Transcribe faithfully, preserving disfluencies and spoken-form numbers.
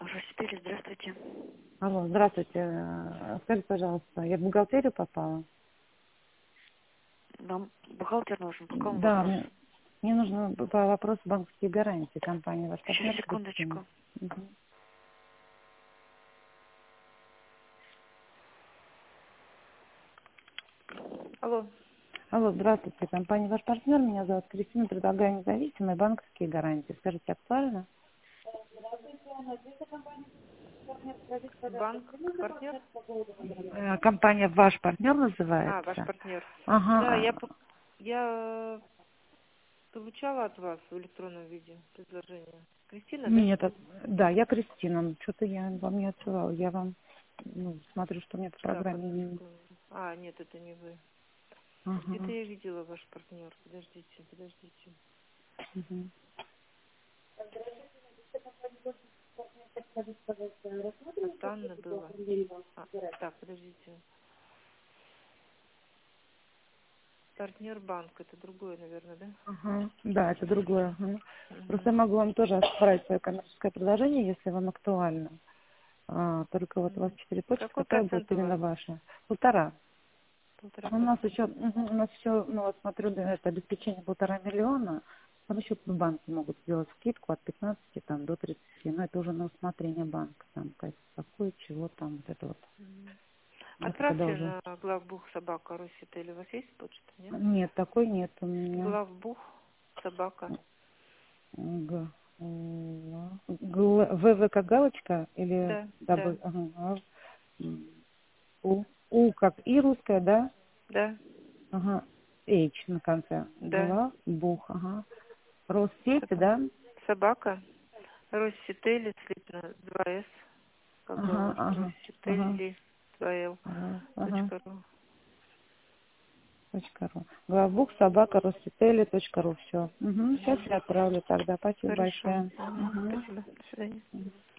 Росипели, здравствуйте. Алло, здравствуйте. Э, Скажите, пожалуйста, я в бухгалтерию попала? Вам бухгалтер нужен, по какому Да, вопросу? мне, мне нужно по по вопросу банковских гарантий компании. Ваш Сейчас, партнер Кристина. секундочку. Мгм. Алло. Алло, здравствуйте. Компания ваш партнер. Меня зовут Кристина. Предлагаю независимые банковские гарантии. Скажите, актуально? Банк, партнер? Э, Компания ваш партнер А, ваш называется? партнер. Да, Ага. я, по- я получала от вас в электронном виде предложение. Кристина, да? Нет, от- да, я Кристина. Что-то я вам не отсылала. Я вам ну, смотрю, что у меня по Так, одну программе. секунду. А, нет, это не вы. Где-то Ага. я видела ваш партнер. Подождите, подождите. Мгм. От Анны было. А, так, подождите. Партнер банк, это другое, наверное, да? Ага, да, это другое. Ага. Просто я Угу. могу вам тоже отправить свое коммерческое предложение, если вам актуально. А, только вот у вас четыре почты, Какой какая будет процент у вас? именно ваша? Полтора. Полтора У нас процента. еще, мгм, у нас еще, ну вот смотрю, да, это обеспечение полтора миллиона. Там еще в банке могут сделать скидку от пятнадцати там, до тридцати. Но это уже на усмотрение банка. Там, как- какое, чего там, вот это вот. Это когда Отправьте уже... на главбух собака Росителя. У вас есть почта, нет? Нет, такой нет у меня. Главбух собака. Г. Л- Гл- В В как галочка или Да, дабл? да, Ага, а, м, У. У как и русская, да? да, Ага. H на конце. да. Гла, бух, ага. Россети, Собака. да? Собака. Росители, слитно, два с, как Ага, голос. ага, ага. Росители, два л, Ага, ага. точка ру. Точка ру. Главбух собака ростители точка ру. Все. Угу. Сейчас Мгм. я отправлю тогда. Спасибо Хорошо. большое. Мгм. Угу. Спасибо. До свидания.